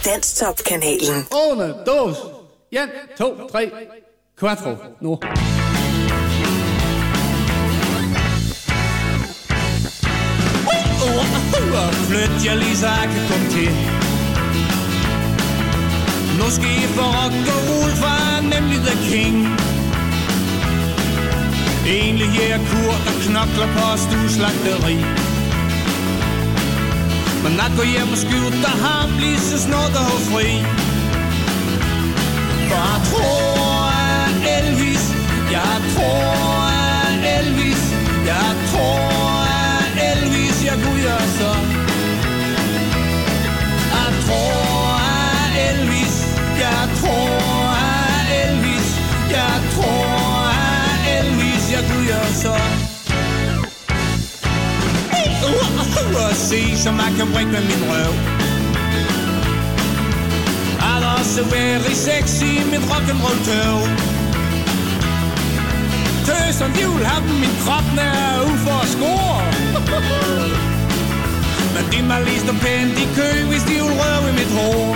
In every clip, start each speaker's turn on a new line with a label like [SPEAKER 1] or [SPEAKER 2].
[SPEAKER 1] Danstop-kanalen.
[SPEAKER 2] 1, 2, 1, 2, 3, 4, nu.
[SPEAKER 3] Flyt jer lige så jeg kan komme til. Nu skal I få rock og roll, for nemlig the king. Egentlig er Kurt, der knokler på stueslagteri. Men at gå hjem og skjute ham lige så snart der har fri. For jeg tror at Elvis, jeg tror at Elvis, jeg tror at Elvis, jeg kunne gøre så. Jeg tror at Elvis, jeg tror at Elvis, jeg tror at Elvis, jeg kunne gøre så. Og se, som jeg kan brække med min røv. Er der også very sexy i mit rock'n'roll tøv. Tøserne, de vil have dem, min krop nær ud for at score. Men de må lige stå pænt i kø, hvis de vil røve i mit hår.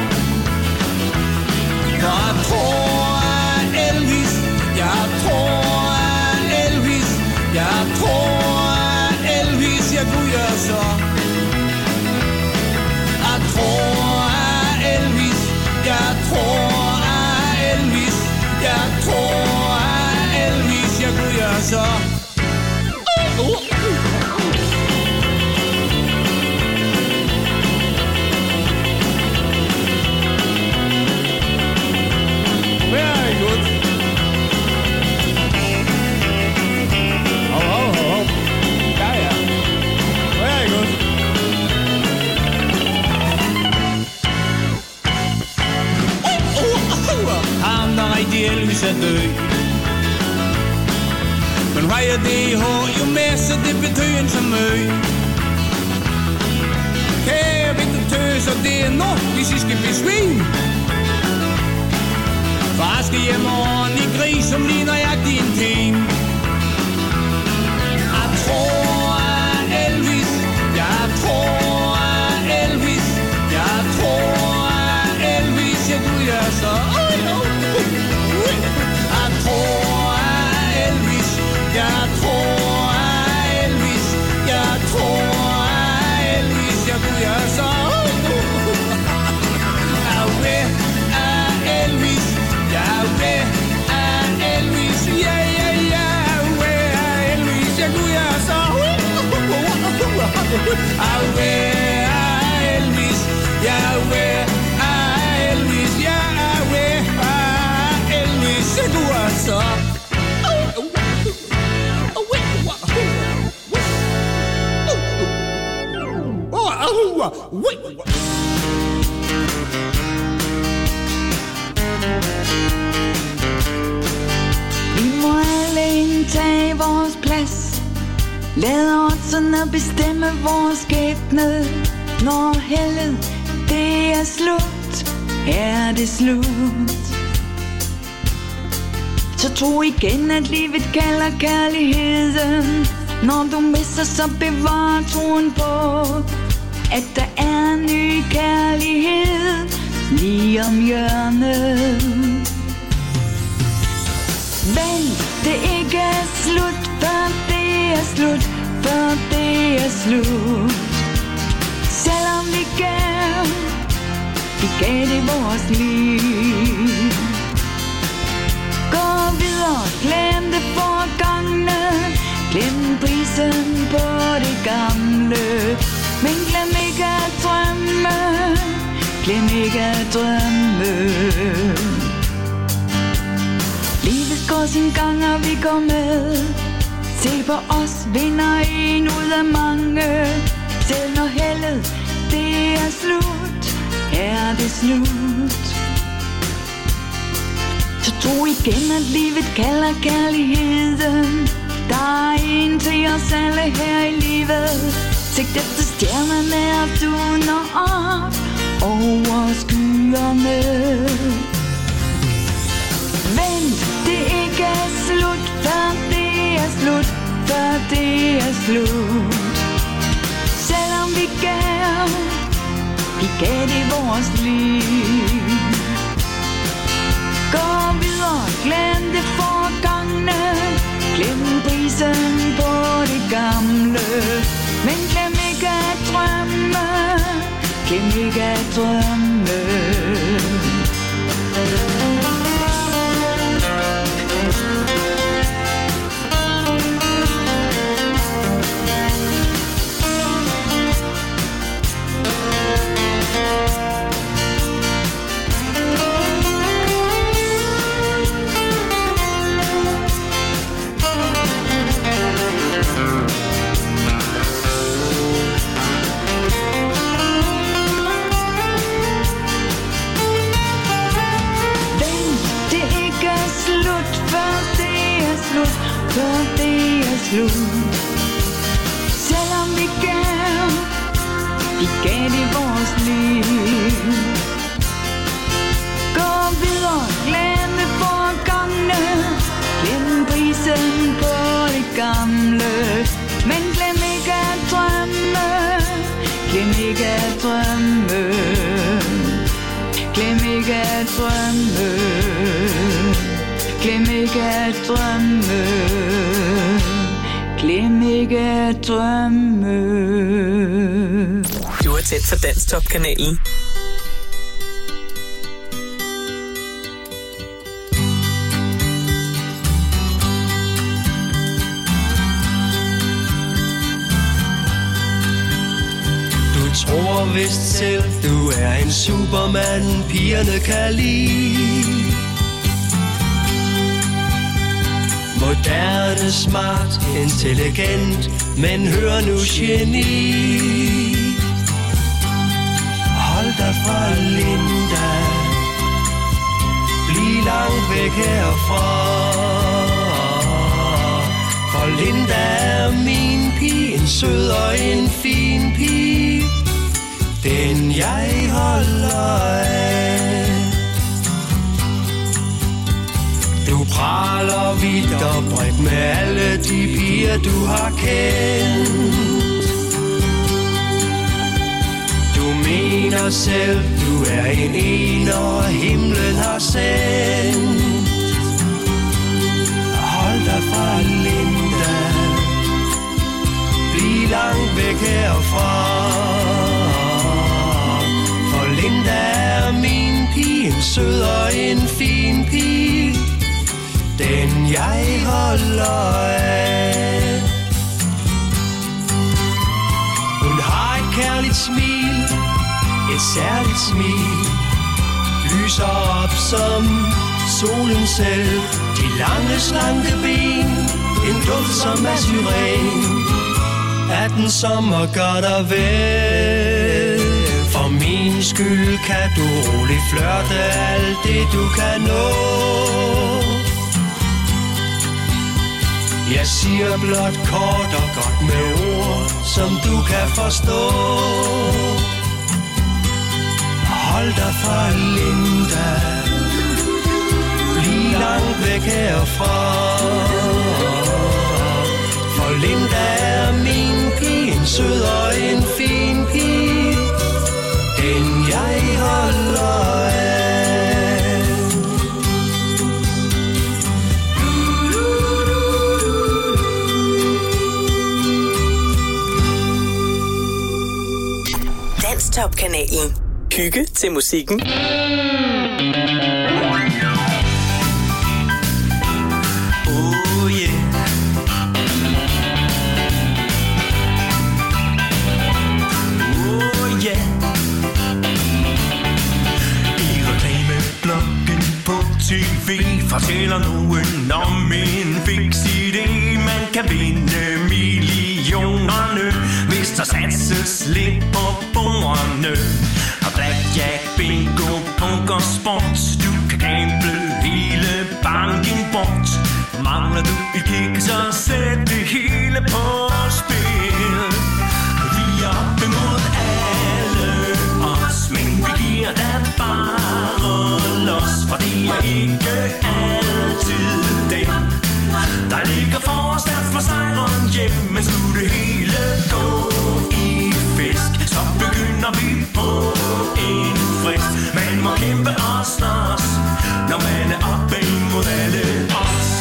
[SPEAKER 3] Jeg tror at Elvis, jeg tror at Elvis, jeg tror at Elvis, jeg kunne gøre så. Jeg tror at Elvis, jeg tror at Elvis, jeg tror at Elvis, jeg kunne gøre så. Very good. Hov. Ja. Very good. Ham der rigtig Elvis er død. Men hvad er det jo mere, så det betyder en så møg. Kære vinter tøser, det er nu, hvis I skal blive svin. Far skal hjem over en i gris, som ligner jeg din ting. Jeg tror at Elvis, jeg tror at Elvis, jeg tror at Elvis, jeg kunne gøre så. Jeg tror at Elvis, jeg tror at Elvis, jeg tror at Elvis, jeg kunne gøre så. Elvis, jeg vil af Elvis, ja, Elvis, jeg kunne gøre så. Jeg vil af Elvis, jeg vil af Elvis, jeg vil af Elvis, jeg kunne gøre så.
[SPEAKER 4] Vi må alle indtage vores plads. Lad oddserne bestemme vores skæbne. Når heldet det er slut, er det slut. Så tro igen, at livet kalder kærligheden. Når du misser, så bevar troen på, at der er en ny kærlighed lige om hjørnet. Vent, det ikke er slut, før det er slut, før det er slut. Selvom vi gav det vores liv. Gå videre, glem det forgangne, glem prisen på det gamle. Men glem ikke at drømme, glem ikke at drømme. Livet går sin gang, og vi går med. Se på os, vinder en ud af mange. Selv når heldet det er slut, er det slut. Så tro igen, at livet kalder kærligheden. Der er en til os alle her i livet. Sigt efter stjernerne, og du når op over skyerne. Vent, det ikke er slut, før det er slut, før det er slut. Selvom vi gav det vores liv. drømme. For det er slut. Selvom vi gav det vores liv. Gå videre, glemme forgangne, glem prisen på det gamle. Men glem ikke at drømme, glem ikke at drømme, glem ikke at drømme. Glem ikke at drømme. Glem ikke at drømme.
[SPEAKER 1] Du er tæt på Danstop-kanalen.
[SPEAKER 3] Du tror vist selv, du er en superman, pigerne kan lide. Moderne, smart, intelligent, men hør nu geni. Hold dig fra Linda, bliv langt væk herfra. For Linda er min pige, en sød og en fin pige, den jeg holder af. Du praler vidt og bredt med alle de piger, du har kendt. Du mener selv, du er en og himlen har sendt. Hold dig fra Linda, bliv langt væk herfra. For Linda er min pige, en sød og en fin pige, den jeg holder af. Hun har et kærligt smil, et særligt smil, lyser op som solen selv. De lange slanke ben, en duft som af syren, er den sommer gør dig vel. For min skyld kan du roligt flørte alt det du kan nå. Jeg siger blot kort og godt med ord, som du kan forstå. Hold dig fra Linda, bliv langt væk herfra. For Linda er min pige, en sød og en fin pige, den jeg holder af.
[SPEAKER 1] Danstop-kanalen. Hygge til musikken.
[SPEAKER 3] Oh yeah. Oh yeah. I reklameblokken på TV fortæller nogen om en fix idé. Man kan vinde millionerne, hvis der satses lidt på bordene. Og blackjack, bingo, poker, sport. Du kan gamble hele banken bort. Mangler du et kick, så sæt det hele på spil. Vi er op imod alle os, men vi giver dig bare los. For det er ikke altid det, der ligger forrest for sejren hjem. Men skulle det hele gå i fisk, så begynder vi på en frist. Man må kæmpe og slås, når man er oppe imod alle os.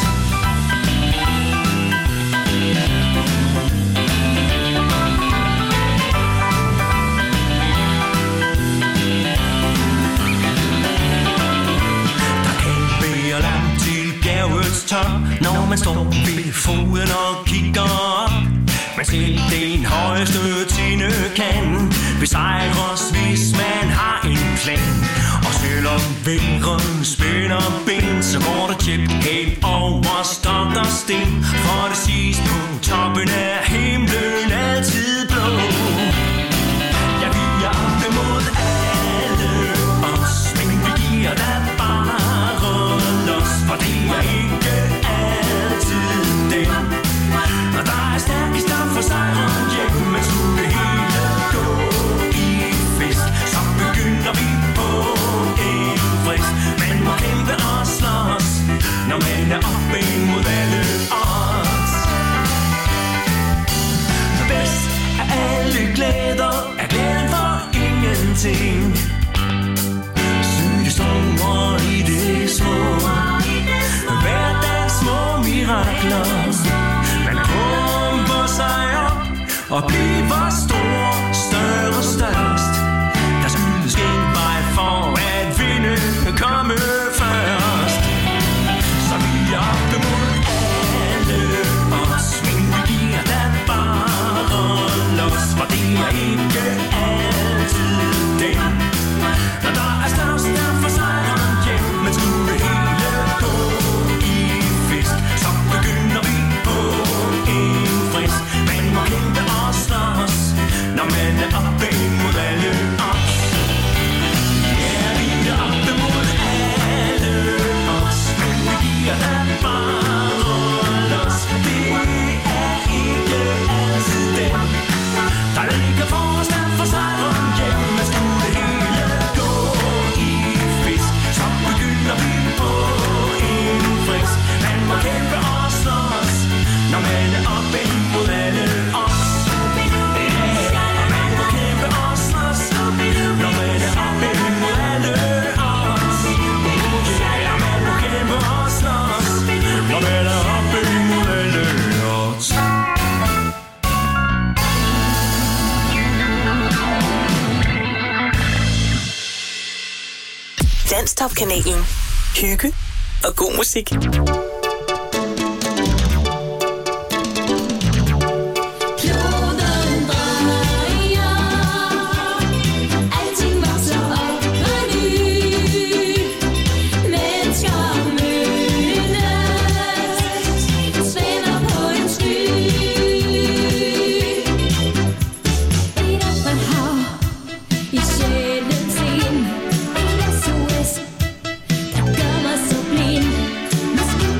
[SPEAKER 3] man står ved foden og kigger op. Men selv den højeste tinde kan besejres, hvis man har en plan. Og selvom vejret spænder ben, så går der tjep hen over stok og sten. For det sidst på toppen af himlen altid blå. Ja, vi er op imod alle os, men vi giver da bare los. For det er ikke altid det. Og der er stærkest op for sejren hjem, men skulle det hele gå i fest, så begynder vi på en frist. Man må kæmpe og slås, når man er oppe imod alle odds. For bedst af alle glæder er glæden for ingenting. Søge store i det små, hverdagens små mirakler. Man pumper sig op og bliver stor, større, størst. Der skyldes ingen vej for at vinde, komme først. Så vi er op imod alle os, men vi giver da bare los. For det er ikke altid det. Når der er størst, derfor sejren hjem, men skulle det hele gå i fest, så begynder vi på en frist. Man må kæmpe og slås, når man er oppe imod alle os. Ja, vi er oppe imod alle os, men vi giver da bare los. Det er ikke altid det. Der ligger for os, derfor sejren hjem, men skulle det hele gå i fisk, så begynder vi på en frist. Man må kæmpe og slås, når man er oppe imod alle os. Ja, man må kæmpe og slås, når man er oppe imod alle os. Ja, man må kæmpe og slås, når man er oppe imod alle os.
[SPEAKER 1] Danstopkanalen. Hygge og god musik.
[SPEAKER 5] Gør mig så blind. Måske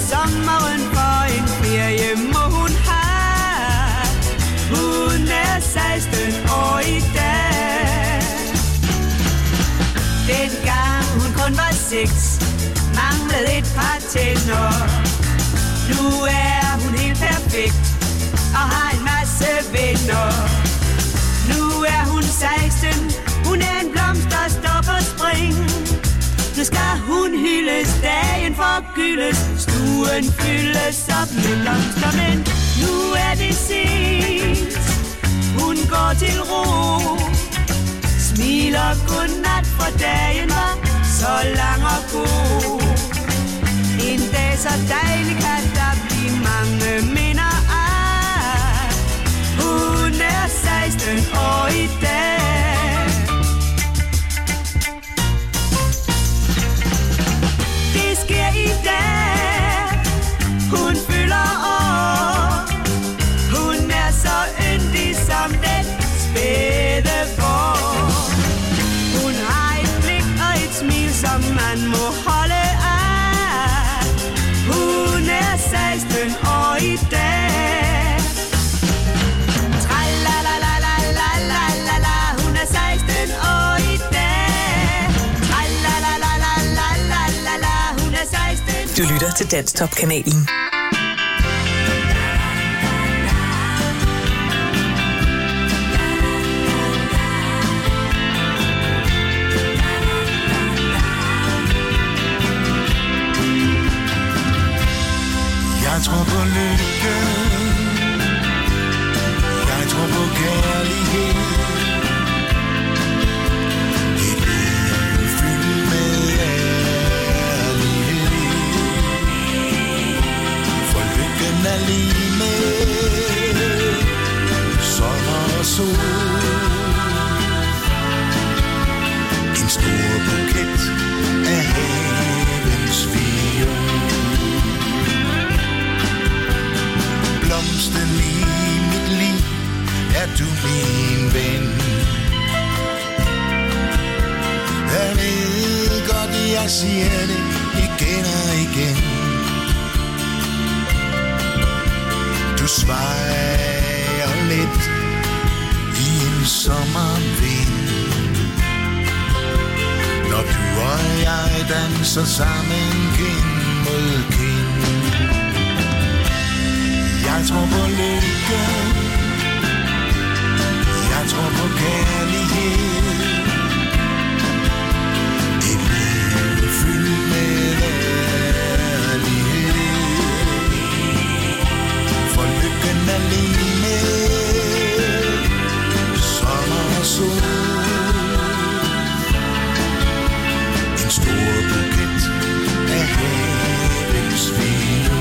[SPEAKER 5] sommeren for en ferie må hun have. Hun er 16 år i dag. Dengang hun kun var 6, manglede et par tænder. Nu er hun helt perfekt og har en masse venner. Nu er hun 16, hun er en blomst, der står på spring. Nu skal hun hyldes, dagen forgyldes, stuen fyldes op med blomster, men nu er det sent. Hun går til ro, smiler godnat, for dagen var så lang og god. En dag så dejlig kan der blive mange minder af. Hun er 16 år i dag. Det sker i dag. Hun fylder år. Hun er så yndig som den spæde vår. Hun har et blik og et smil, som man må holde af. Hun er 16 år i dag. Tra-la-la-la-la-la-la-la-la. Hun er 16 år i dag. Tra-la-la-la-la-la-la-la. Hun er 16.
[SPEAKER 1] Du lytter til Danstop-kanalen.
[SPEAKER 3] Jeg tror på lykke, jeg tror på kærlighed. Et liv fyldt med ærlighed. For lykken er lige med sommer og sol. En stor buket af havens viol. Blomsten i mit liv, er du min ven. Jeg ved godt, jeg siger det igen og igen. Du svejer lidt i en sommervind. Når du og jeg danser sammen kind mod kind. Jeg tror på lykke, jeg tror på kærlighed. Et liv fyldt med ærlighed. For lykken er lige med sommer og sol. En stor buket af havens viol.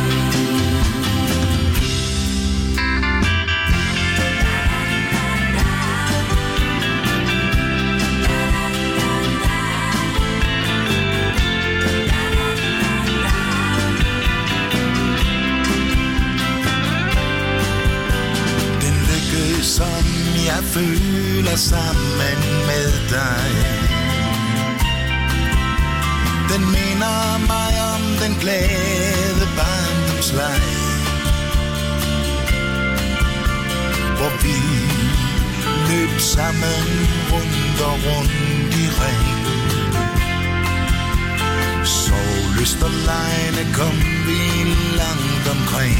[SPEAKER 3] Som jeg føler sammen med dig. Den minder mig om den glade barndomsleg, hvor vi løb sammen rundt og rundt i regn. Sovlyst og lejne kom vi langt omkring.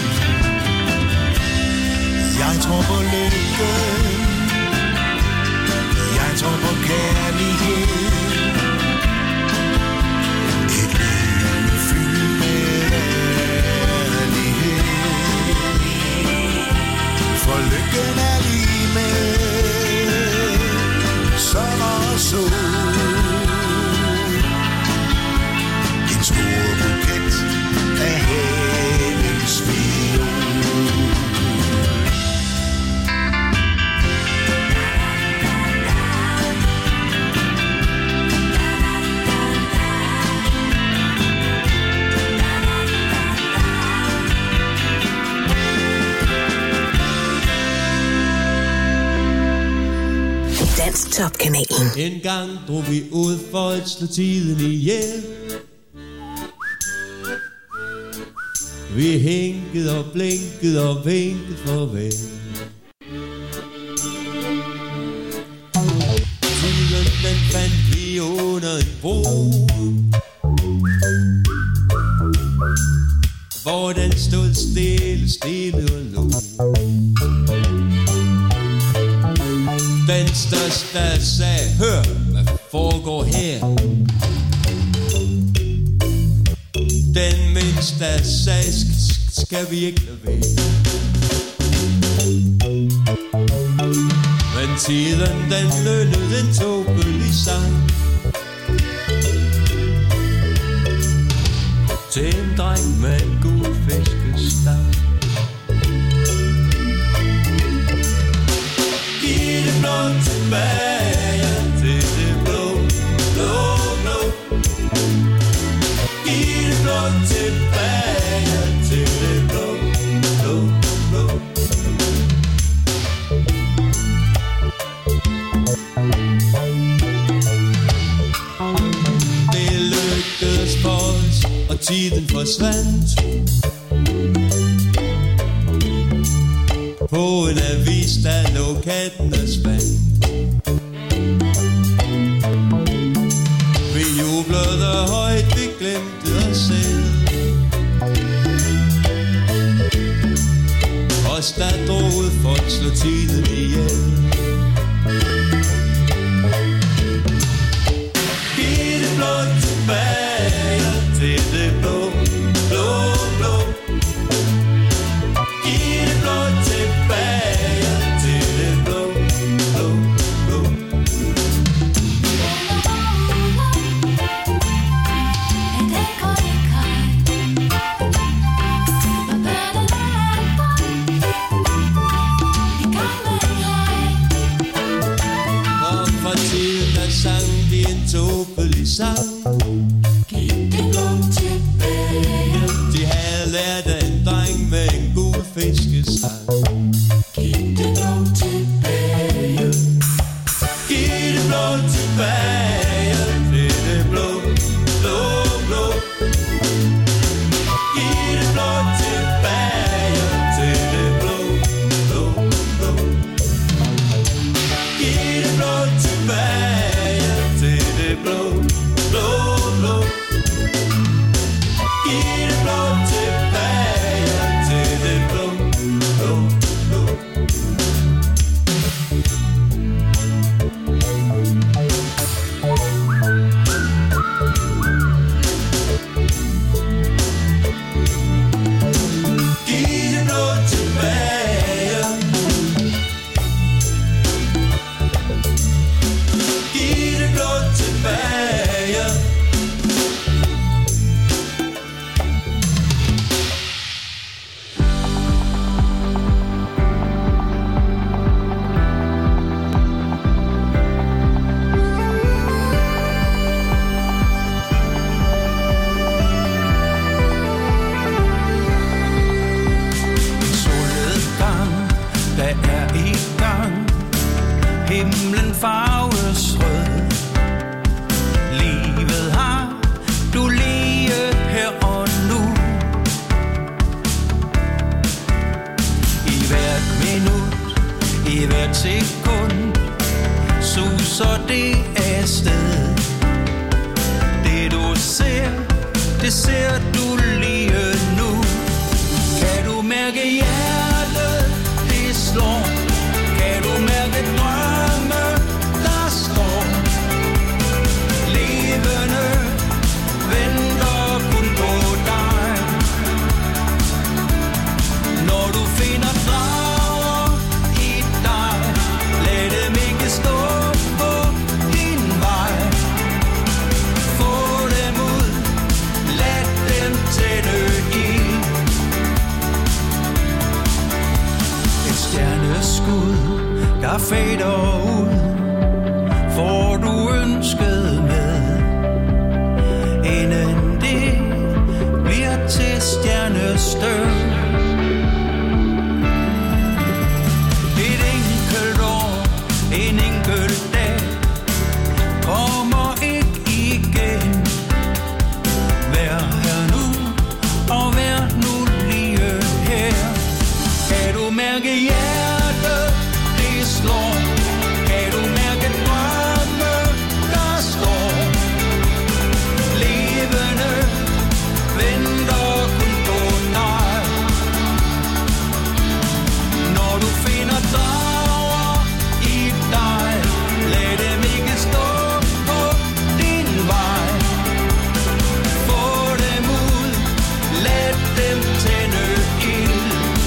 [SPEAKER 3] Jeg tror på lykke, jeg tror på kærlighed. Et liv fyldt med ærlighed. For lykken er lige med sommer og sol. En stor buket af havens viol.
[SPEAKER 1] Danstop-kanalen.
[SPEAKER 2] En gang drog vi ud for at slå tiden ihjel.
[SPEAKER 6] Vi hænkede og blinkede og vinkede farvel. Tiden den fandt vi under en bro, hvor den stod stille og lå. Den største sagde, hør, hvad foregår her? Den mindste sagde, skal vi ikke lade være? Men tiden den lønnede en tåbelig sang til en dreng med en gul fiskestang. Giv det blå tilbage til det blå, blå, blå. Giv det blå tilbage til det blå, blå, blå. Det lykkedes for os, og tiden forsvandt. På en avis, der lå katten og spand. Vi jublede højt, vi glemte os selv. Os der drog ud for at slå tiden ihjel. Giv det blå tilbage til det blå, blå, blå. Giv det blå tilbage til det blå, blå, blå. Og for tiden der sang vi en tåbelig sang. Giv det blå tilbage. De havde lært af en dreng med en gul fiskestang. Giv det blå tilbage. Giv det blå tilbage til det blå, blå, blå. Giv det blå tilbage til det blå, blå, blå. Giv det blå tilbage til det blå, blå, blå. Giv det blå tilbage til det blå, blå, blå. Giv det blå tilbage. Giv det blå tilbage.
[SPEAKER 3] Solnedgang, der er i gang. Himlen farves rød. Livet har du lige her og nu. I hvert minut, i hvert sekund, suser det afsted. Det du ser, det ser du lige nu. Kan du mærke hjertet, det slår? Kan du mærke drømme, der står? Levende venter kun på dig. Når du finder drager i dig, lad dem ikke stå på din vej. Få dem ud, lad dem tænde i. Et stjerneskud, der fader ud, får du ønsket med, inden det bliver til stjernestøv. Et enkelt år, en enkelt dag, kommer ikke igen. Vær her nu, og vær nu lige. mærke hjertet, det slår? Kan du mærke drømme, der står? Levende venter kun på dig. Når du finder drager i dig, lad dem ikke stå på din vej. Få dem ud, lad dem tænde ild.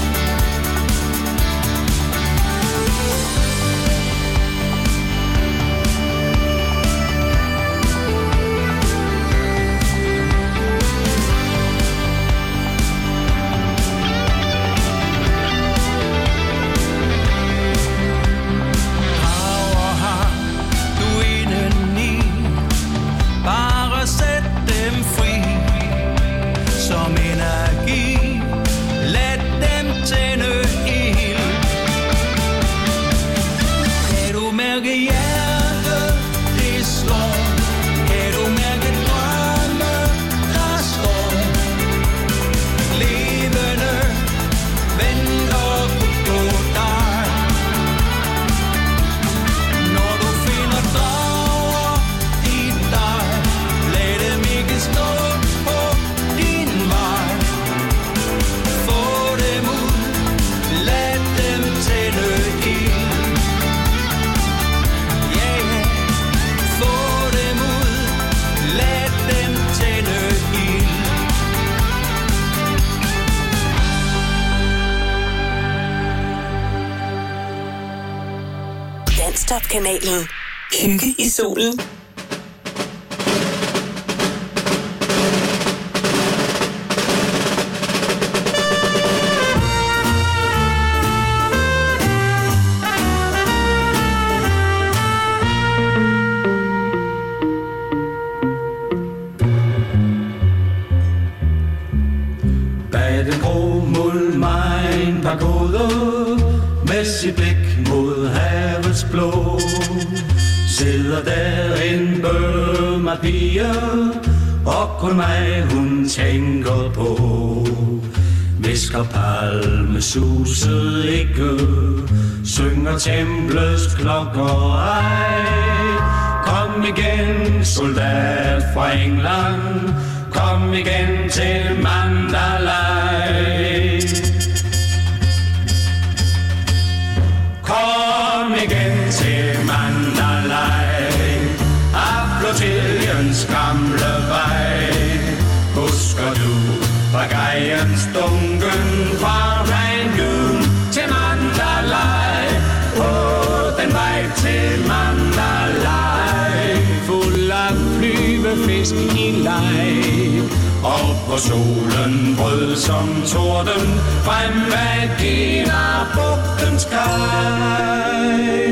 [SPEAKER 3] Power har du indeni, bare sæt dem fri. Som energi, lad dem tænde ild. Kan du mærke hjertet, det slår? Kan du mærke drømme, der står? Levende venter kun på dig. Når du finder drager i dig, lad dem ikke stå på din vej. Få dem ud, lad dem tænde ild. Yeah, få dem ud, lad dem tænde ild.
[SPEAKER 1] Danstop-kanalen. Hygge i solen.
[SPEAKER 3] Bag den grå mod mig en pagode, med sit blik mod havets blå. Sidder der en bømmer pige, og kun mig hun tænker på. Visker palmesuset ikke, synger templets klokker ej. Kom igen, soldat fra England, kom igen til Mandalay. Kom igen til Mandalay, af flotilliens gamle vej. Husker du bagajens dunken fra Rangoon til Mandalay? Den vej til Mandalay, fuld af flyvefisk i leg. Og på solen brød som torden, frem af Kina-bugtens kaj.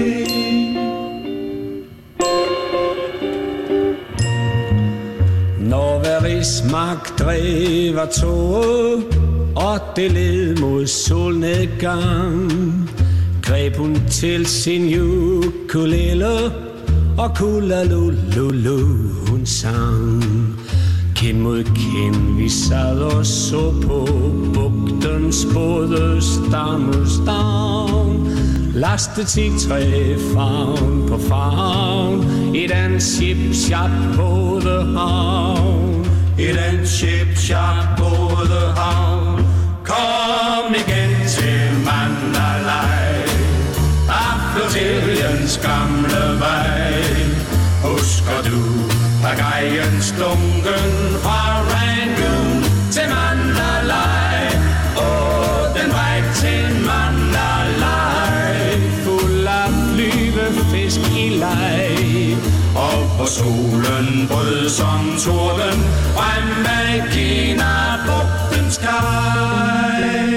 [SPEAKER 3] Når hver rigsmark drev toget, og det led mod solnedgang, greb hun til sin ukulele, og kulalululu hun sang. Kind mod kind vi sad og så på bugtens både stammelstavn. Lastet i træ favn på favn i den ship-shop både havn. I den ship-shop både havn. Kom igen til Mandalay, af flotilliens gamle vej. Husker du bagajens dunken fra Rangoon til Mandalay? Den vej til Mandalay, fuld af flyvefisk i leg. Og på solen brød som torden, frem af Kina-bugtens kaj.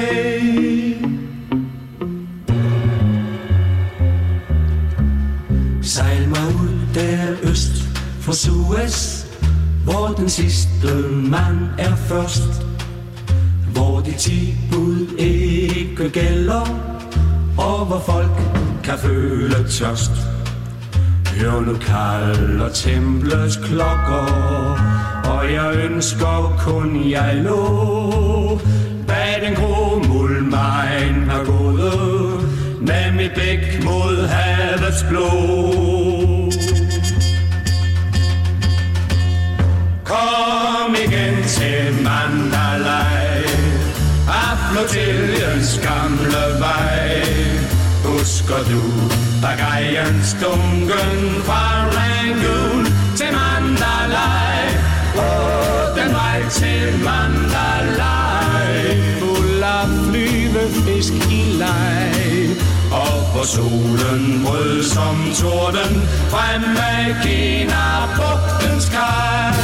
[SPEAKER 3] Sejl mig ud der øst for Suez, hvor den sidste mand er først. Hvor de 10 bud ikke gælder, og hvor folk kan føle tørst. Hør nu kalder templets klokker, og jeg ønsker kun jeg lå bag den grå mulmein pagode. bæk mod havets blå. Kom igen til Mandalay, af flotilliens gamle vej. Husker du bagajens dunken fra Rangoon til Mandalay? Den vej til Mandalay, fuld af flyvefisk i leg. Og hvor solen brød som torden frem af Kina-bugtens kaj.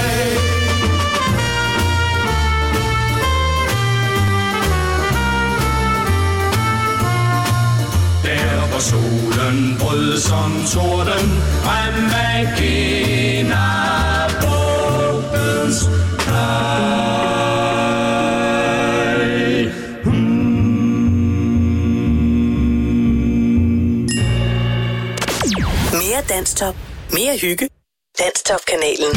[SPEAKER 3] Der hvor solen brød som torden frem af Kina-bugtens kaj.
[SPEAKER 1] Mere Danstop. Mere hygge. Danstop-kanalen.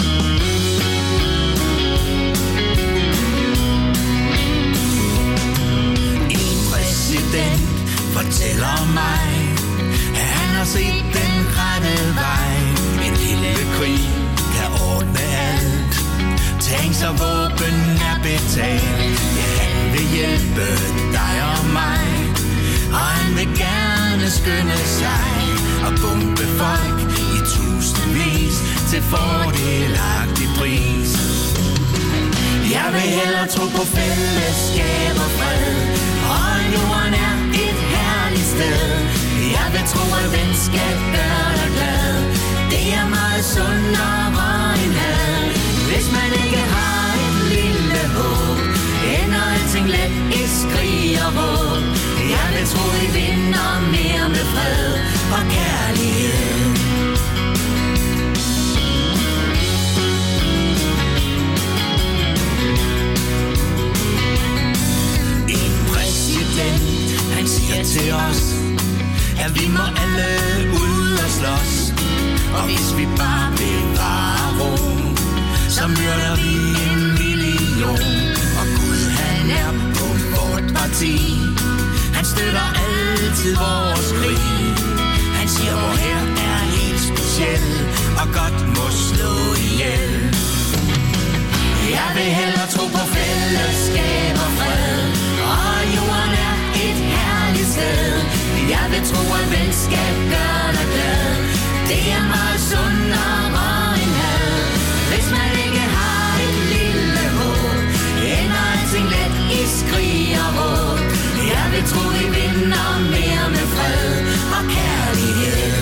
[SPEAKER 7] En præsident fortæller mig, at han har set den rette vej. En lille krig kan ordne alt. Tanks og våben er betalt. Ja, han vil hjælpe dig og mig. Og han vil gerne skynde sig og bombe folk i tusindvis til fordelagtig pris. Jeg vil hellere tro på fællesskab og fred, og jorden er et herligt sted. Jeg vil tro, at venskab gør dig glad. Det er meget sundere end had. Hvis man ikke har et lille håb, ender alting let i skrig og råb. Jeg vil tro, vi vinder mere med fred og kærlighed. En præsident, han siger til os, at vi må alle ud og slås. Og hvis vi bare bevarer ro, så myrder vi 1 million. Og Gud, han er på vort parti. Han støtter altid vores krig. Han siger, hvor her er helt speciel og godt må slå ihjel. Jeg vil hellere tro på fællesskab og fred, og jorden er et herligt sted. Jeg vil tro, at venskab gør dig glad. Det er meget sundere end had. Hvis man ikke har et lille håb, ender alting let i skrig og råb. Jeg vil tro, vi vinder mere med fred og kærlighed.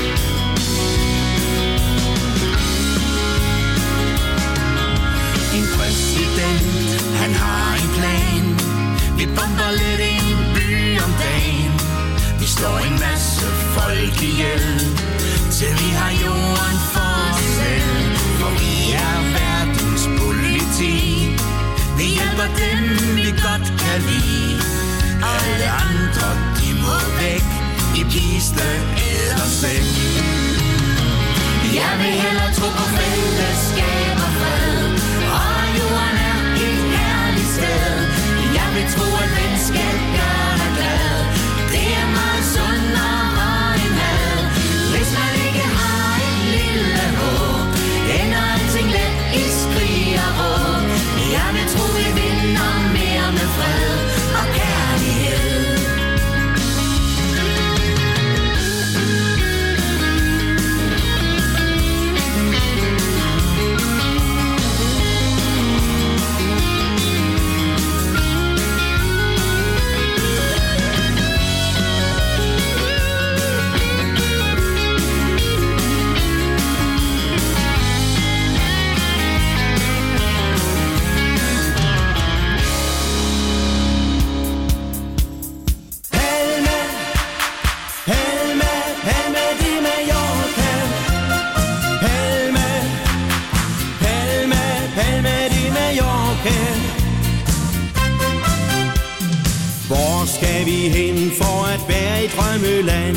[SPEAKER 7] En præsident, han har en plan. Vi bomber lidt en by om dagen. Vi slår en masse folk ihjel, til vi har jorden for os selv. For vi er verdens politi. Vi hjælper dem, vi godt kan lide. Alle andre, de må væk i piste eller sæk. Jeg vil hellere tro på fællesskab og fred, og jorden er et herligt sted. Jeg vil tro, at venskab gør dig glad. Det er meget sundere end had. Hvis man ikke har et lille håb, ender alting let i skrig og råb. Jeg vil tro, vi vinder mere med fred og kærlighed.
[SPEAKER 8] Hvor skal vi hen for at være i drømmeland?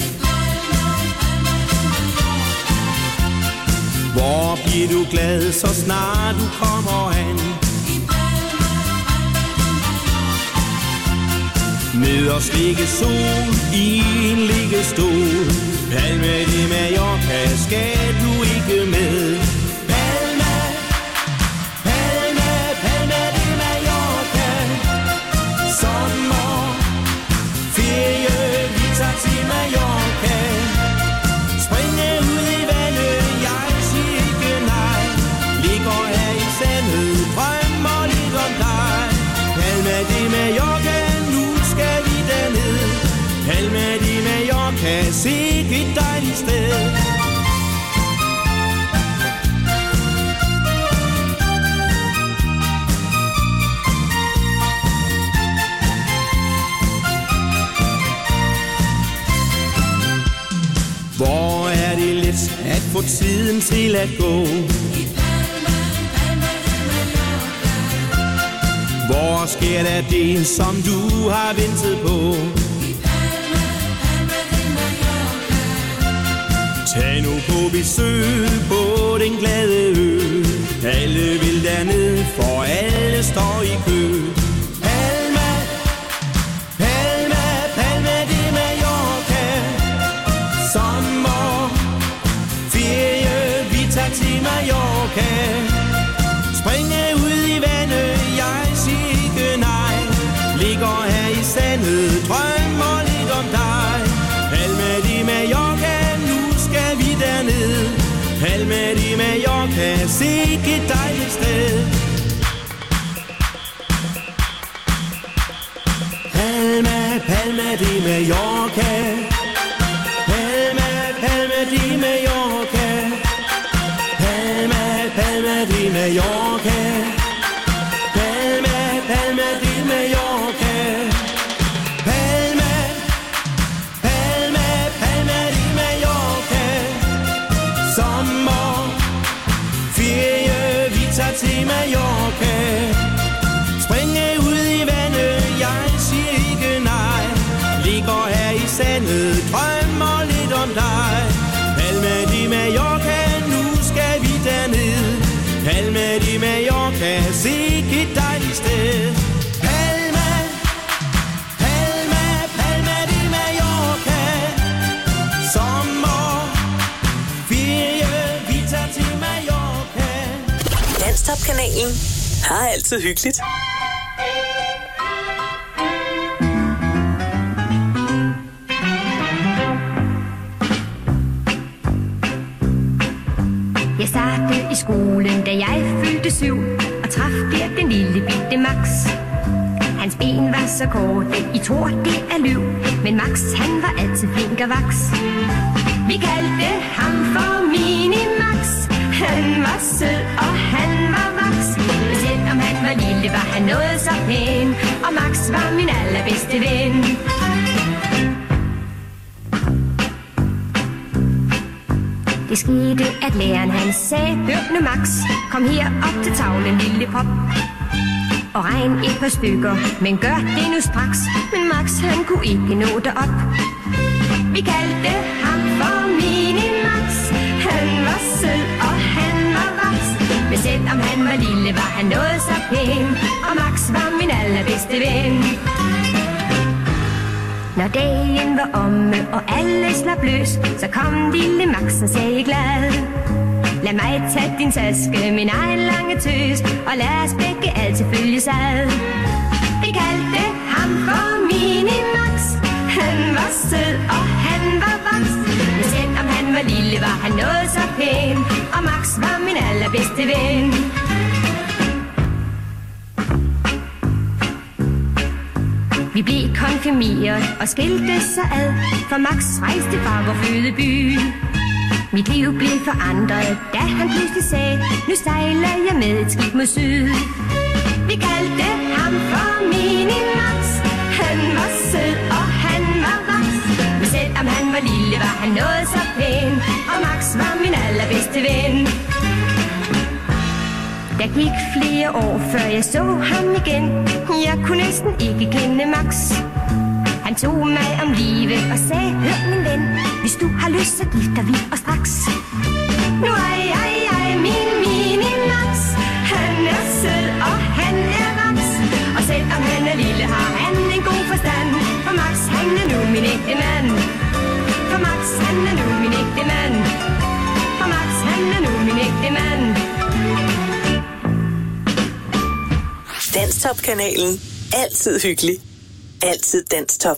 [SPEAKER 8] Hvor bliver du glad, så snart du kommer an? Ned og slikke sol i en liggestol. Palma de Mallorca, skal du ikke med? Palma, Palma, Palma de Mallorca. Sommer, ferie, vi tager til Mallorca. Springe ud i vandet, jeg siger ikke nej. Ligger her i sandet, drømmer lidt om dig. Palma de Mallorca, nu skal vi derned. Palma de Mallorca, sikke et dejligt sted. Hvor er det let at få tiden til at gå? Hvor sker der det, som du har ventet på? Tag nu på besøg på den glade ø. Alle vil derned, for alle står i kø. Palma, Palma, Palma de Mallorca. Sommer, ferie, vi tager til Mallorca. Springe ud i vandet, jeg siger ikke nej. Ligger her i sandet, drømmer lidt om dig. Palma de Mallorca, nu skal vi derned. Palma de Mallorca, sikke et dejligt sted. Palma, Palma de Mallorca. Palma, Palma de Mallorca. Palma, Palma de Mallorca. Palma, Palma de Mallorca. Palma, Palma, Palma de Mallorca. Sommer, ferie, vi tager til Mallorca. Springe ud i vandet, jeg siger ikke nej. Ligger her i sandet, drømmer lidt om dig. Palma de Mallorca, nu skal vi derned. Palma de Mallorca, sikke et dejligt sted. Palma, Palma, Palma de Mallorca. Sommer, ferie, vi tager til Mallorca.
[SPEAKER 1] Danstop-kanalen har altid hyggeligt.
[SPEAKER 9] Jeg startede i skolen, da jeg fyldte 7, og traf der den lille bitte Max. Hans ben var så korte, I tror det er løv, men Max han var altid flink og vaks. Vi kaldte ham for Mini-Max. Han var sød, og han var vaks. Selvom han var lille, var han noget så pæn, og Max var min allerbedste ven. Det skete, at læreren han sagde, hør nu Max, kom her op til tavlen, lille pop, og regn et par stykker, men gør det nu straks. Men Max han kunne ikke nå derop. Vi kaldte ham for Mini-Max. Han var sød, og han var vaks. Men selvom han var lille, var han noget så pæn, og Max var min allerbedste ven. Når dagen var omme, og alle slap løs, så kom lille Max og sagde glad: lad mig tage din taske, min egen lange tøs, og lad os begge altid følges ad. Vi kaldte ham for Mini-Max. Han var sød, og han var vaks. Men selvom han var lille, var han noget så pæn, og Max var min allerbedste ven. Vi blev konfirmeret og skilte sig ad, for Max rejste fra vor fødeby. Mit liv blev forandret, da han pludselig sagde: nu sejler jeg med et skib mod syd. Vi kaldte ham for Mini-Max. Han var sød, og han var vaks. Men selvom han var lille, var han noget så pæn, og Max var min allerbedste ven. Der gik flere år, før jeg så ham igen. Jeg kunne næsten ikke kende Max. Han tog mig om livet og sagde: hør min ven, hvis du har lyst, så gifter vi os straks. Nu er jeg min Mini-Max. Han er sød, og han er vaks. Og selvom han er lille, har han en god forstand.
[SPEAKER 1] Danstop-kanalen. Altid hyggelig. Altid Danstop.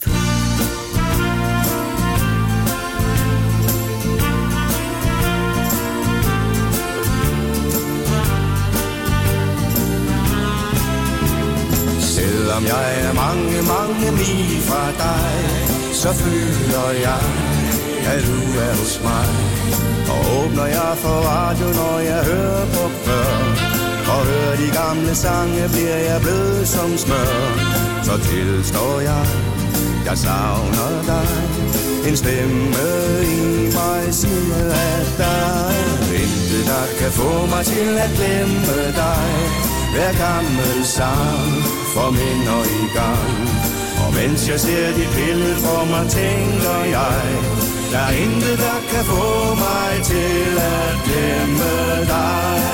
[SPEAKER 10] Selvom jeg er mange, mange mil fra dig, så føler jeg, at du er hos mig. Og åbner jeg for radio, når jeg hører på før, og hører de gamle sange, bliver jeg blød som smør. Så tilstår jeg savner dig. En stemme i mig siger, at der er intet, der kan få mig til at glemme dig. Hver gammel sang får minder i gang, og mens jeg ser dit billede for mig, tænker jeg, der er intet, der kan få mig til at glemme dig.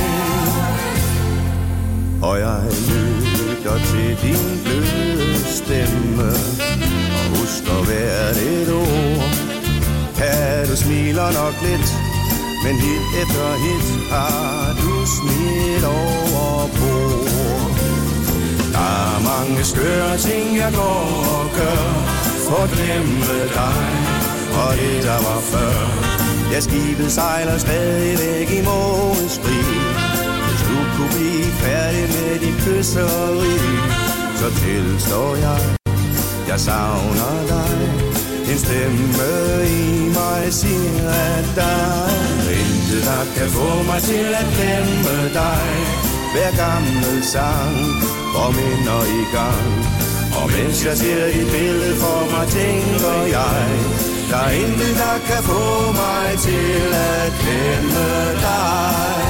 [SPEAKER 10] Og jeg lytter til din bløde stemme, og husker hvert et ord. Kan du smiler nok lidt, men hit efter hit har du smidt over bord. Der er mange skøre ting, jeg går og gør, for at glemme dig, og det der var før. Ja, skibet sejler stadigvæk i mågens fri. Hvis du kunne blive færdig med dit kysseri, så tilstår jeg savner dig. En stemme i mig siger, at der er intet, der kan få mig til at glemme dig. Hver gammel sang går minder i gang, og mens jeg ser dit billede for mig, tænker jeg, der er intet, der kan få mig til at glemme dig.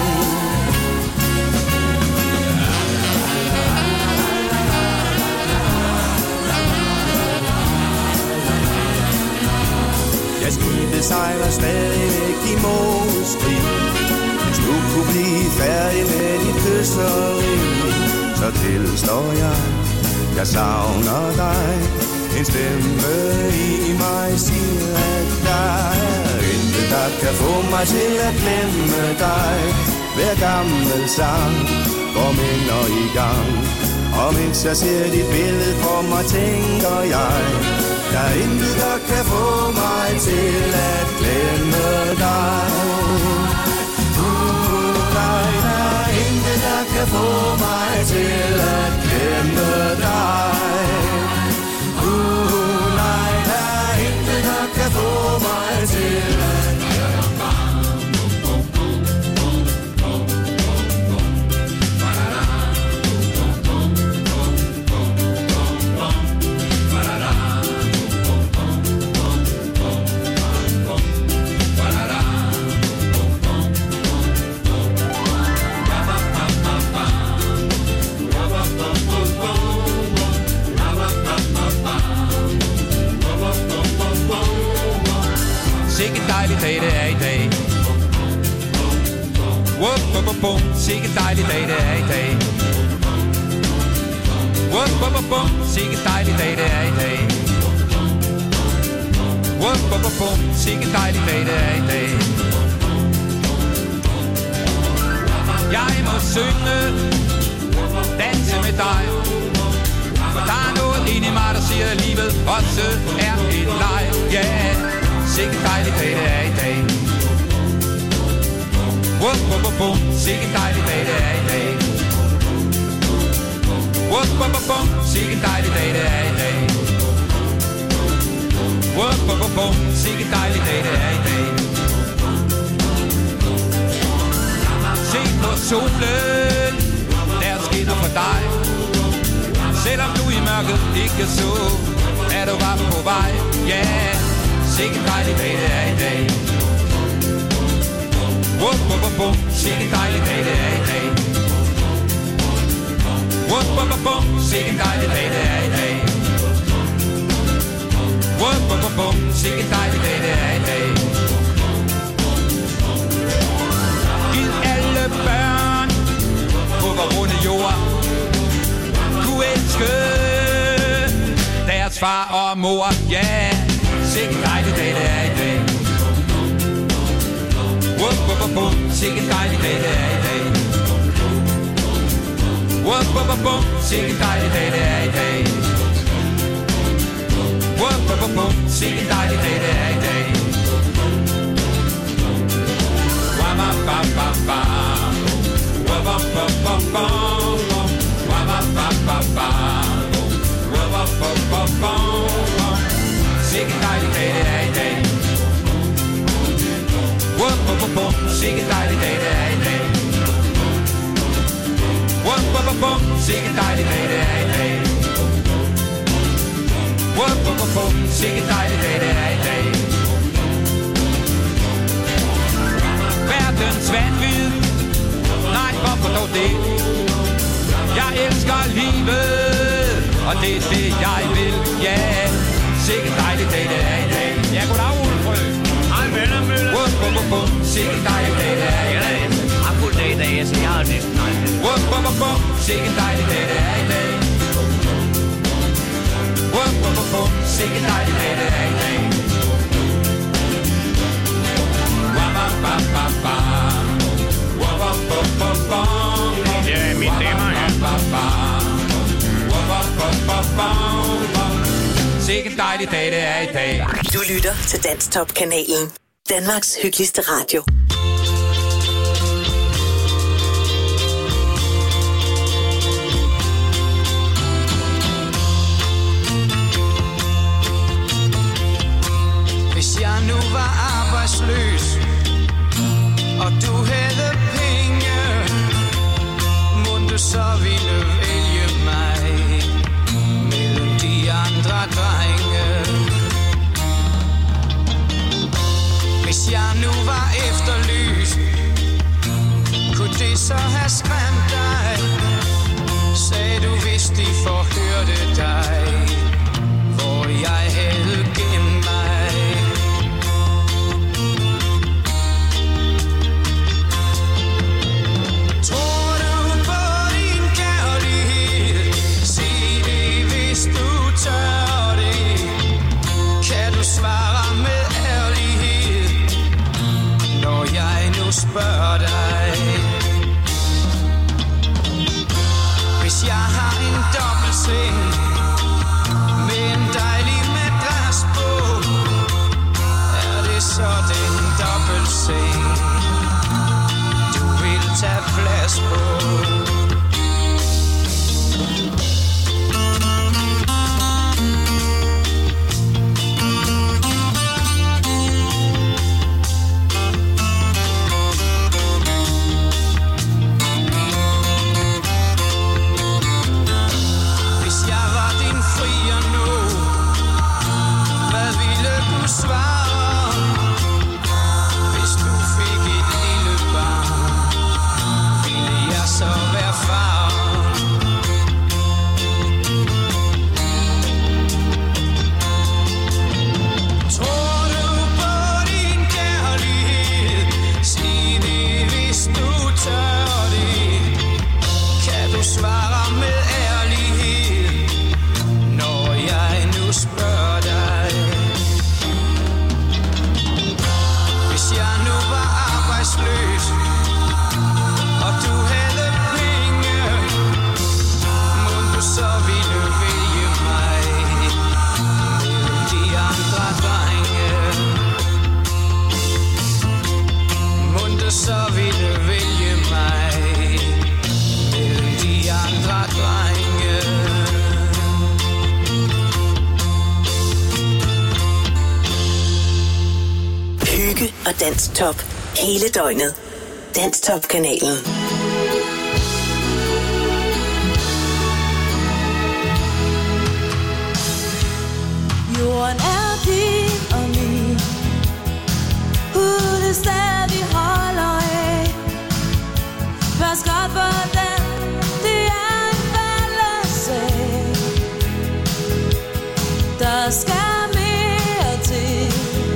[SPEAKER 10] Jeg skibet sejler stadigvæk i mågens fri. Hvis du kunne blive færdig med dit kysseri, så tilstår jeg savner dig. En stemme i mig siger, at der er intet, der kan få mig til at glemme dig. Hver gammel sang går minder i gang, og mens jeg ser dit billede for mig, tænker jeg, der er intet, der kan få mig til at glemme dig. Nej, der er intet, der kan få mig til at glemme dig. Nej, der er intet, der kan få mig til at glemme dig.
[SPEAKER 11] Sikke dejlig dag det er i dag. Wup, wup, wup, wup. Sikke dejlig dag det er i dag. Wup, wup, wup, wup. Sikke dejlig dag det er i dag. Wup, wup, wup, wup. Sikke dejlig dag det er i dag. Jeg må synge, danse med dig, for der er noget inde i mig, der siger, at livet også er en leg. Yeah. Sikke dejlig dag det er i dag. Wup, wup, wup, wup. Sikke dejlig dag det er i dag. Wup, wup, wup, wup. Sikke dejlig dag det er i dag. Wup, wup, wup, wup. Sikke dejlig dag det er i dag. Se på solen, der skinner for dig. Selvom du i mørket ikke så, er du bare på vej. Yeah. Sikke dejlig dag det er i dag. Wup, wup, wup, wup. Sikke dejlig dag det er i dag. Wup, wup, wup, wup. Sikke dejlig dag det er i dag. Wup, wup, wup, wup. Sikke dejlig dag det er i dag. Giv alle børn på vor runde jord kunne elske deres far og mor. Yeah. Sikke dejlig dag det er i dag. Wup, wup, wup, wup. Sikke dejlig dag det er i dag. Whoop, whoop, whoop, whoop, sikke dejlig dag, det er i dag. Whoop, whoop, whoop, whoop, sikke dejlig dag, det er i dag. Wah, wah, wah, wah, wah. Wah, wah, wah, wah, wah. Wah, wah, wah, wah, wah. Wah, wah, wah, wah, wah. Sikke dejlig dag, det er i dag. Whoop, whoop, whoop, whoop, sikke dejlig dag, det er i dag. Whoop, whoop, whoop, whoop, sikke dejlig dag, det er i dag. Whoop, whoop, whoop, whoop, sikke dejlig dag, det er i dag. Verdens vanvid, nej, hvorfor dog det? Jeg elsker livet, og det er det, jeg vil, ja. Yeah. Sikke dejlig dag, det er i dag. Ja, goddag, Ole Frø.
[SPEAKER 12] Hej, venner, Møller.
[SPEAKER 11] Whoop, whoop, whoop, whoop, sikke dejlig dag, det er i dag.
[SPEAKER 12] God dag i dag, så jeg har næsten aldrig.
[SPEAKER 11] Whoop, whoop, whoop, whoop, sikke dejlig dag, det er i dag. Whoop, whoop, whoop, whoop, sikke dejlig dag, det er i dag. Wah, wah, wah, wah, wah. Wah, wah, wah, wah, wah.
[SPEAKER 12] Det er mine damer her.
[SPEAKER 11] Wah, wah, wah, wah, wah. Sikke dejlig dag, det er i dag.
[SPEAKER 1] Du lytter til Danstop-kanalen. Danmarks hyggeligste radio.
[SPEAKER 13] Hvis jeg nu var arbejdsløs, og du havde penge, mon du så ville vælge mig mellem de andre drenge. Hvis jeg nu var efterlyst, kunne det så have skræmt dig? Sagde du, hvis de forhørte dig, hvor jeg havde gemt mig. Spørg dig. Hvis jeg har en dobbeltseng med en dejlig madras på, er det så den dobbeltseng du vil tage plads på?
[SPEAKER 1] Og Danstop hele døgnet. Danstop-kanalen.
[SPEAKER 14] Jorden er din og min. Uden stadig holder af. Pas godt på den. Det er en fælles sag. Der skal mere til.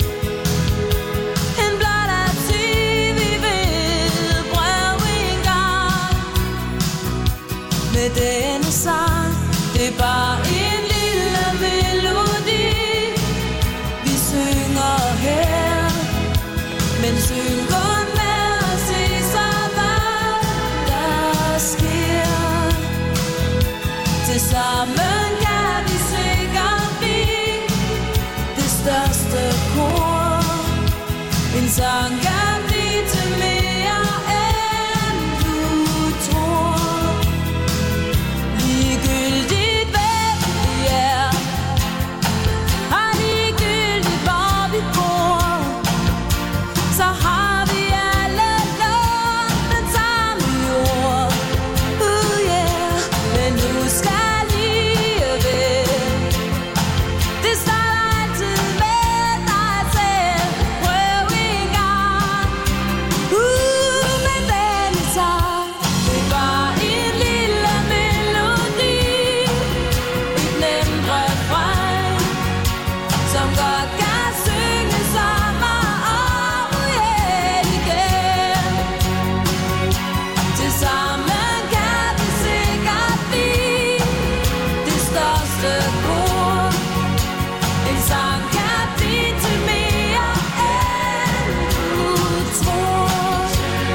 [SPEAKER 14] Denne sang, det er bare en lille melodi. Vi synger her, men syng kun med at se så hvad der sker. sammen kan vi sikkert blive det største kor. En sang kan blive til mere end du tror. Ligegyldigt hvem vi er, og ligegyldigt hvor vi bor, så har vi alle lånt den samme jord. Yeah. Men husk alligevel, det starter altid med dig selv. Prøv en gang, med den sang. Det var en lille melodi, et nemt refræn, som godt kan synge sammen om igen. Tilsammen kan vi sikkert blive det største kor. En sang kan blive til mere end du tror.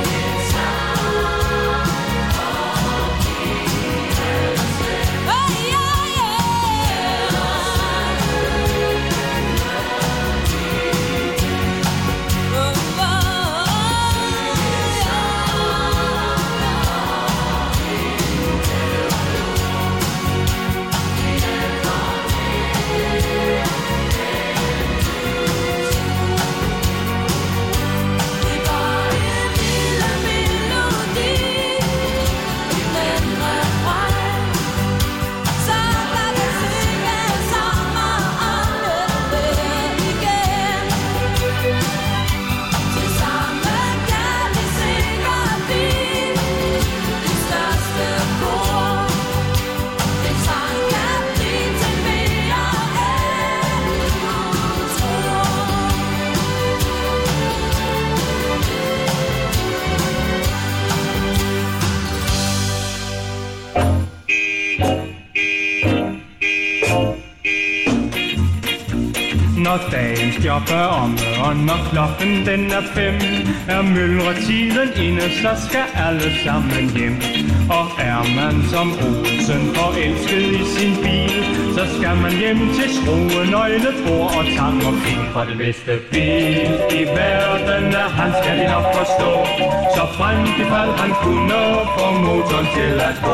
[SPEAKER 3] Når dagens job er omme, og når klokken den er 5, er myldretiden inde, så skal alle sammen hjem. Og er man som Olsen forelsket i sin bil, så skal man hjem til skrue, nøgle, bord og tang og fil. For det bedste bil i verden er han, skal de nok forstå, så frem til fald han kunne få motoren til at gå.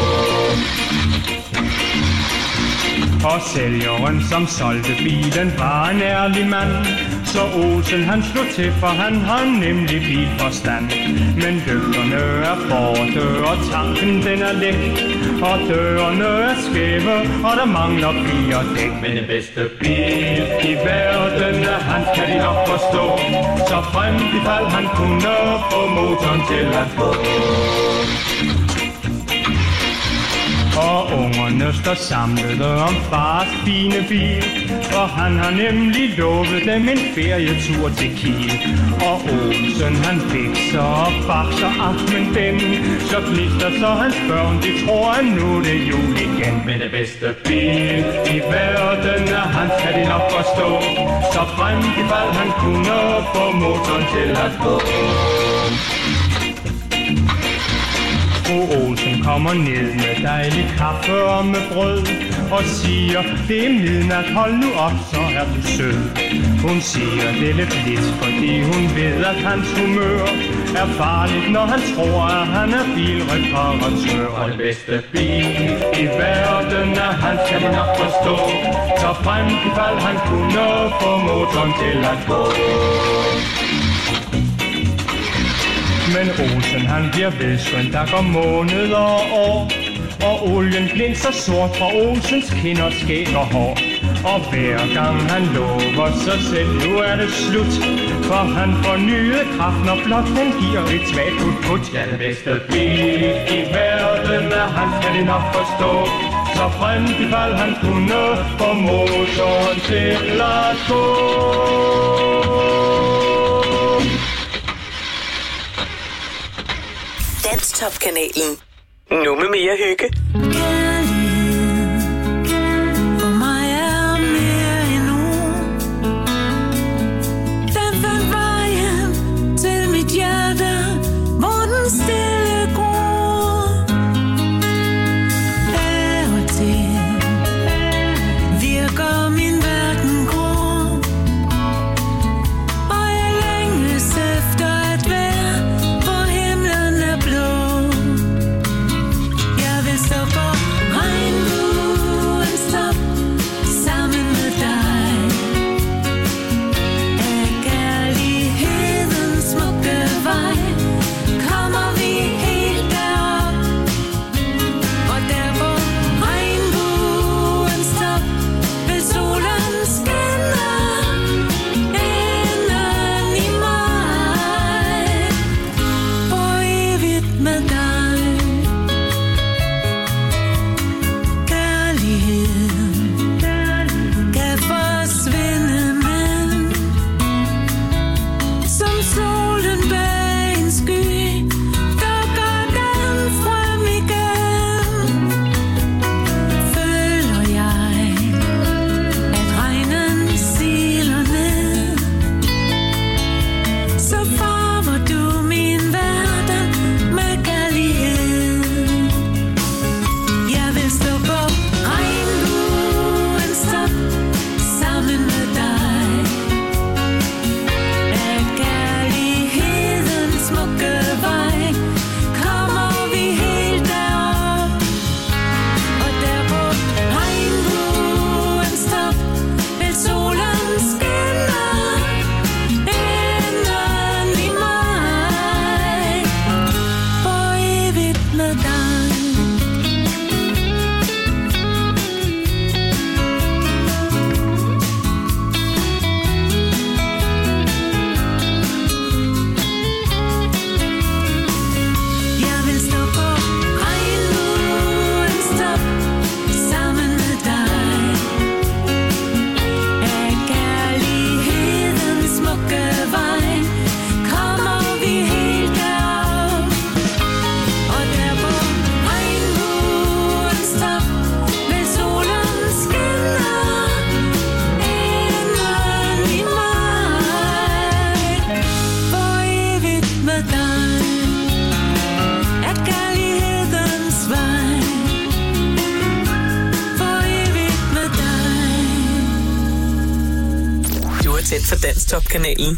[SPEAKER 3] Og sælgeren, som solgte bilen, var en ærlig mand. Så Olsen han slog til, for han har nemlig bilforstand. Men lygterne er borte, og tanken den er læk. Og dørene er skæve, og der mangler 4 dæk. Men den bedste bil i verden er han, kan de nok forstå. Så frem i fald han kunne få motoren til at gå. Og ungerne står samlede om fars fine bil, for han har nemlig lovet dem en ferietur til Kiel. Og Olsen han fikser og bakser aftenen den, så gnister så hans børn, de tror at nu det er jul igen. Men det bedste bil i verden er han, kan de nok forstå, så frem i fald han kunne få motoren til at gå. Fru Olsen kommer ned med dejlig kaffe og med brød og siger, det er midnat, hold nu op, så er du sød. Hun siger det lidt, fordi hun ved, at hans humør er farligt, når han tror, at han er bilreparatør. Og det bedste bil i verden er han, kan de nok forstå, så frem i fald han kunne få motoren til at gå. Men Olsen han bliver vedskønt, der går måneder og år, og olien glinser sort fra Olsens kinder, skæg og hår. Og hver gang han lover sig selv, nu er det slut, for han får nye kraft, når blot den giver et svagt put. Ja, det bedste bil i verden er han, kan de nok forstå, så frem i fald han kunne få motoren til at gå.
[SPEAKER 1] Danstop-kanalen. Nu med mere hygge.
[SPEAKER 14] For mig er mere end ord. Den fandt vejen til mit hjerte, hvor den stille gror. Af og til
[SPEAKER 1] tændt for Danstop-kanalen.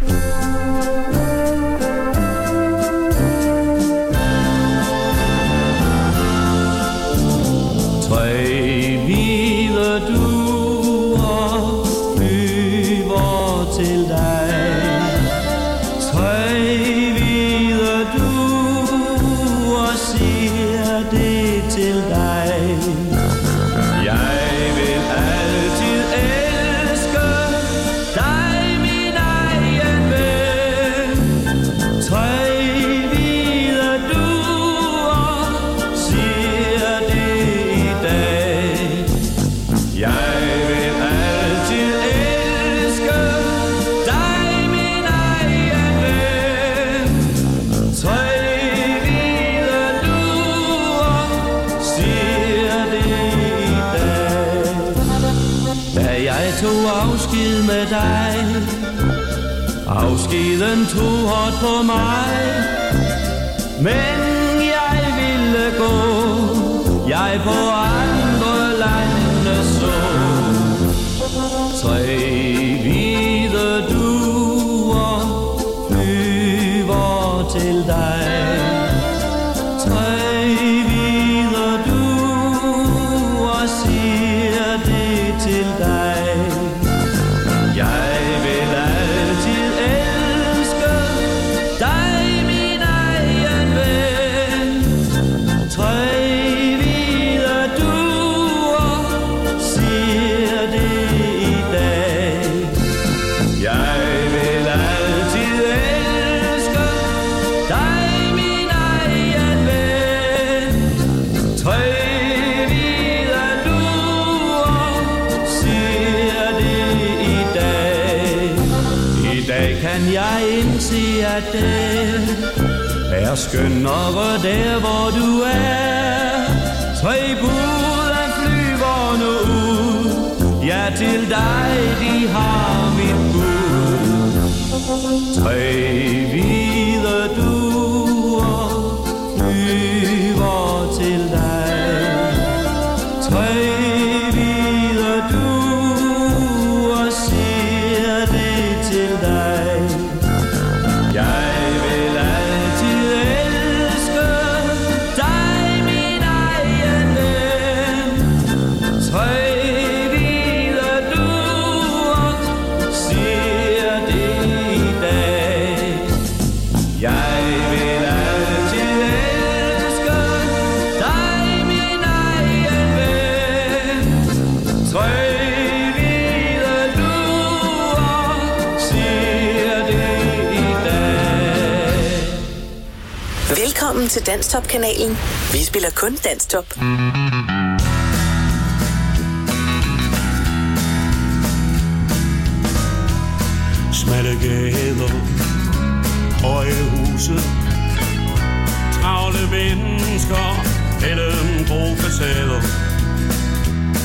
[SPEAKER 8] Tre hvide duer flyver til dig. Tre hvide duer siger det til dig. Jeg vil altid elske dig, min egen ven. Tre hvide duer siger det i dag. Jeg vil altid elske dig, min egen ven. Tre hvide duer siger det i dag. Da jeg tog afsked med dig, afskeden tog hårdt på mig, men jeg ville gå, jeg på andre lande så. Tre hvide duer flyver til dig. Tre hvide duer siger det til dig. Jeg vil altid elske dig, min egen ven. Tre hvide duer siger det i dag. Jeg vil altid elske dig, min egen ven. Tre hvide duer siger det i dag. I dag kan jeg indse, at det er skønnere der, hvor du er. Tre bud af flyver nu ud, ja, til dig de har mit bud. Tre hvide duer flyver til dig. Tre hvide duer siger det til dig. Jeg vil altid elske dig, min egen ven. Tre hvide duer siger det i dag. Jeg vil altid elske dig, min egen ven. Tre hvide duer siger det i dag.
[SPEAKER 1] Velkommen til Danstop-kanalen. Vi spiller kun Danstop.
[SPEAKER 15] Smalle gader, høje huse, travle mennesker mellem grå facader.